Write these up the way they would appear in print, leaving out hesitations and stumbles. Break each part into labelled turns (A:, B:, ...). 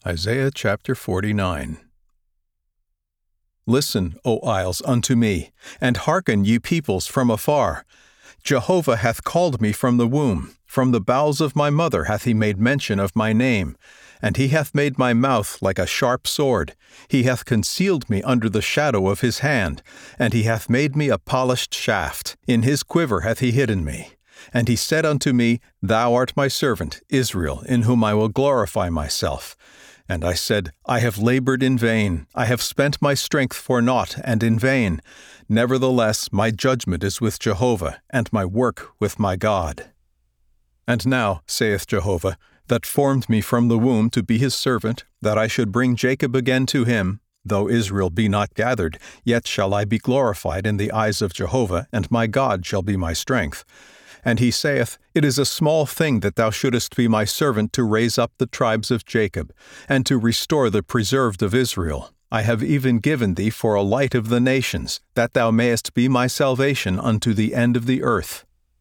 A: Isaiah chapter 49. Listen, O isles, unto me, and hearken, ye peoples, from afar. Jehovah hath called me from the womb, from the bowels of my mother hath he made mention of my name. And he hath made my mouth like a sharp sword. He hath concealed me under the shadow of his hand, and he hath made me a polished shaft. In his quiver hath he hidden me. And he said unto me, Thou art my servant, Israel, in whom I will glorify myself. And I said, I have labored in vain, I have spent my strength for naught and in vain. Nevertheless, my judgment is with Jehovah, and my work with my God. And now, saith Jehovah, that formed me from the womb to be his servant, that I should bring Jacob again to him, though Israel be not gathered, yet shall I be glorified in the eyes of Jehovah, and my God shall be my strength. And he saith, It is a small thing that thou shouldest be my servant to raise up the tribes of Jacob, and to restore the preserved of Israel. I have even given thee for a light of the nations, that thou mayest be my salvation unto the end of the earth.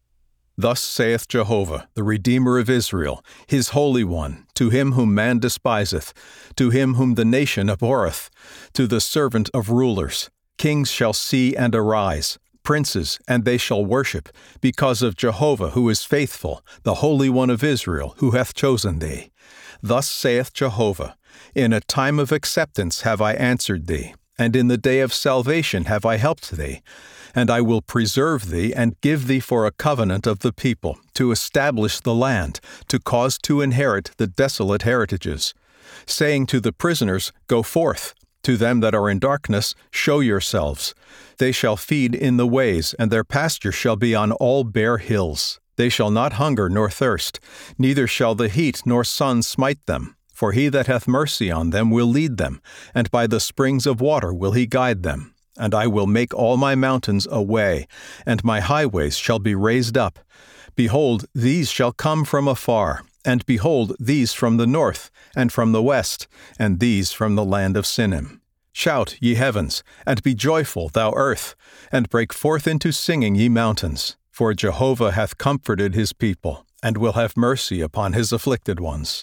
A: Thus saith Jehovah, the Redeemer of Israel, his Holy One, to him whom man despiseth, to him whom the nation abhorreth, to the servant of rulers. Kings shall see and arise, princes, and they shall worship, because of Jehovah who is faithful, the Holy One of Israel, who hath chosen thee. Thus saith Jehovah, In a time of acceptance have I answered thee, and in the day of salvation have I helped thee. And I will preserve thee, and give thee for a covenant of the people, to establish the land, to cause to inherit the desolate heritages. Saying to the prisoners, Go forth. To them that are in darkness, show yourselves. They shall feed in the ways, and their pasture shall be on all bare hills. They shall not hunger nor thirst, neither shall the heat nor sun smite them. For he that hath mercy on them will lead them, and by the springs of water will he guide them. And I will make all my mountains a way, and my highways shall be raised up. Behold, these shall come from afar, and behold, these from the north, and from the west, and these from the land of Sinim. Shout, ye heavens, and be joyful, thou earth, and break forth into singing, ye mountains. For Jehovah hath comforted his people, and will have mercy upon his afflicted ones.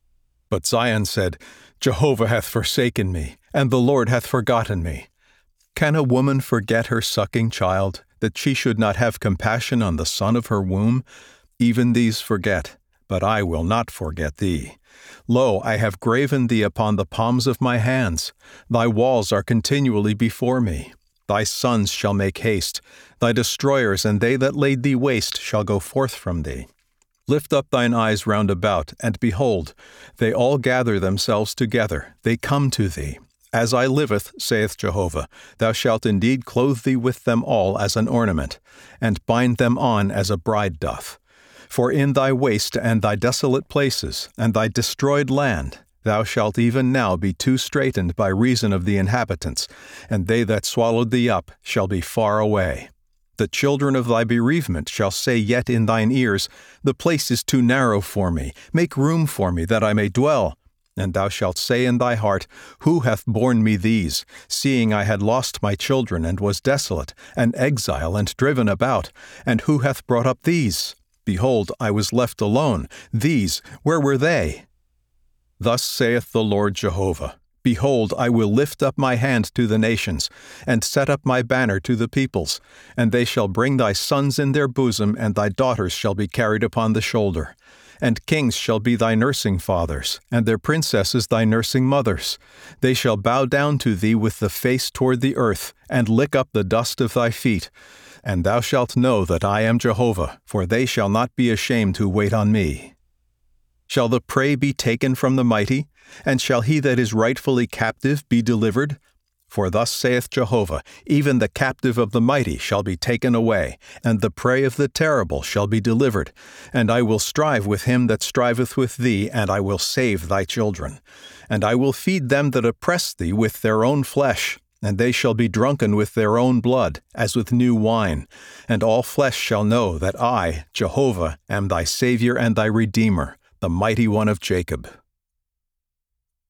A: But Zion said, Jehovah hath forsaken me, and the Lord hath forgotten me. Can a woman forget her sucking child, that she should not have compassion on the son of her womb? Even these forget, but I will not forget thee. Lo, I have graven thee upon the palms of my hands. Thy walls are continually before me. Thy sons shall make haste. Thy destroyers and they that laid thee waste shall go forth from thee. Lift up thine eyes round about, and behold, they all gather themselves together, they come to thee. As I liveth, saith Jehovah, thou shalt indeed clothe thee with them all as an ornament, and bind them on as a bride doth. For in thy waste and thy desolate places, and thy destroyed land, thou shalt even now be too straitened by reason of the inhabitants, and they that swallowed thee up shall be far away. The children of thy bereavement shall say yet in thine ears, The place is too narrow for me, make room for me that I may dwell. And thou shalt say in thy heart, Who hath borne me these, seeing I had lost my children and was desolate, an exile and driven about? And who hath brought up these? Behold, I was left alone. These, where were they? Thus saith the Lord Jehovah, Behold, I will lift up my hand to the nations, and set up my banner to the peoples, and they shall bring thy sons in their bosom, and thy daughters shall be carried upon the shoulder. And kings shall be thy nursing fathers, and their princesses thy nursing mothers. They shall bow down to thee with the face toward the earth, and lick up the dust of thy feet. And thou shalt know that I am Jehovah, for they shall not be ashamed who wait on me. Shall the prey be taken from the mighty? And shall he that is rightfully captive be delivered? For thus saith Jehovah, Even the captive of the mighty shall be taken away, and the prey of the terrible shall be delivered. And I will strive with him that striveth with thee, and I will save thy children. And I will feed them that oppress thee with their own flesh, and they shall be drunken with their own blood, as with new wine. And all flesh shall know that I, Jehovah, am thy Savior and thy Redeemer, the Mighty One of Jacob.